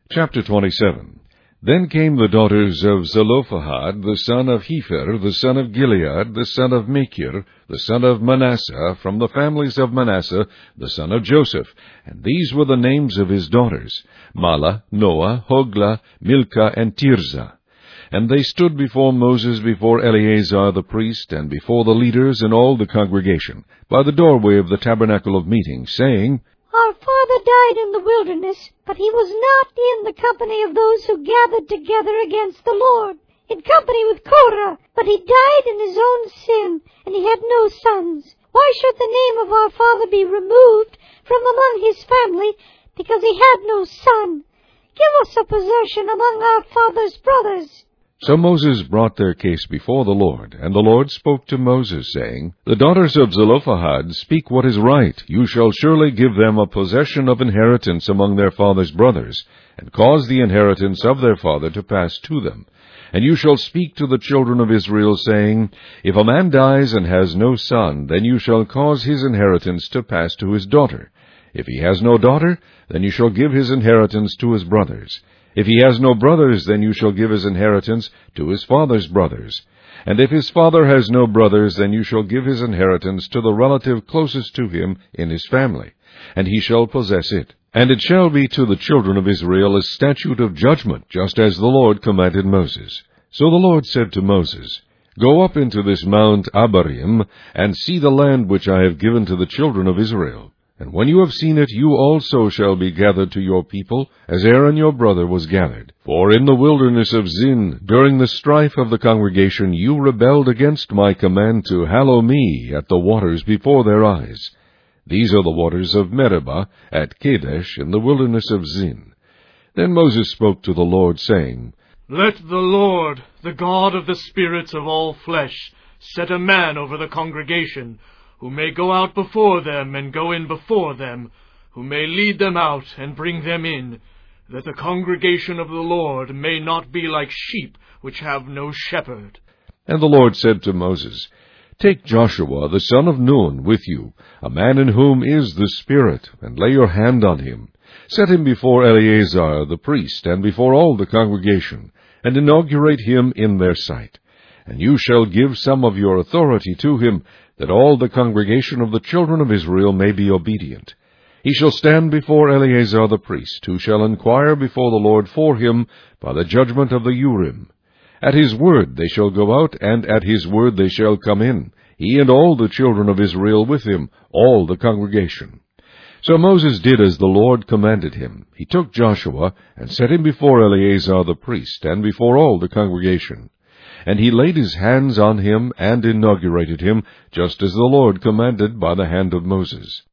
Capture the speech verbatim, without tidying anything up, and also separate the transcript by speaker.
Speaker 1: Chapter twenty-seven. Then came the daughters of Zelophehad, the son of Hepher, the son of Gilead, the son of Machir, the son of Manasseh, from the families of Manasseh, the son of Joseph. And these were the names of his daughters, Mahlah, Noah, Hoglah, Milcah, and Tirzah. And they stood before Moses, before Eleazar the priest, and before the leaders and all the congregation, by the doorway of the tabernacle of meeting, saying,
Speaker 2: Our father died in the wilderness, but he was not in the company of those who gathered together against the Lord, in company with Korah, but he died in his own sin, and he had no sons. Why should the name of our father be removed from among his family, because he had no son? Give us a possession among our father's brothers.
Speaker 1: So Moses brought their case before the Lord, and the Lord spoke to Moses, saying, The daughters of Zelophehad speak what is right. You shall surely give them a possession of inheritance among their father's brothers, and cause the inheritance of their father to pass to them. And you shall speak to the children of Israel, saying, If a man dies and has no son, then you shall cause his inheritance to pass to his daughter. If he has no daughter, then you shall give his inheritance to his brothers. If he has no brothers, then you shall give his inheritance to his father's brothers. And if his father has no brothers, then you shall give his inheritance to the relative closest to him in his family, and he shall possess it. And it shall be to the children of Israel a statute of judgment, just as the Lord commanded Moses. So the Lord said to Moses, Go up into this Mount Abarim, and see the land which I have given to the children of Israel. And when you have seen it, you also shall be gathered to your people, as Aaron your brother was gathered. For in the wilderness of Zin, during the strife of the congregation, you rebelled against my command to hallow me at the waters before their eyes. These are the waters of Meribah at Kadesh in the wilderness of Zin. Then Moses spoke to the Lord, saying,
Speaker 3: Let the Lord, the God of the spirits of all flesh, set a man over the congregation, who may go out before them and go in before them, who may lead them out and bring them in, that the congregation of the Lord may not be like sheep which have no shepherd.
Speaker 1: And the Lord said to Moses, Take Joshua the son of Nun with you, a man in whom is the Spirit, and lay your hand on him. Set him before Eleazar the priest, and before all the congregation, and inaugurate him in their sight. And you shall give some of your authority to him, that all the congregation of the children of Israel may be obedient. He shall stand before Eleazar the priest, who shall inquire before the Lord for him by the judgment of the Urim. At his word they shall go out, and at his word they shall come in, he and all the children of Israel with him, all the congregation. So Moses did as the Lord commanded him. He took Joshua, and set him before Eleazar the priest, and before all the congregation. And he laid his hands on him, and inaugurated him, just as the Lord commanded by the hand of Moses.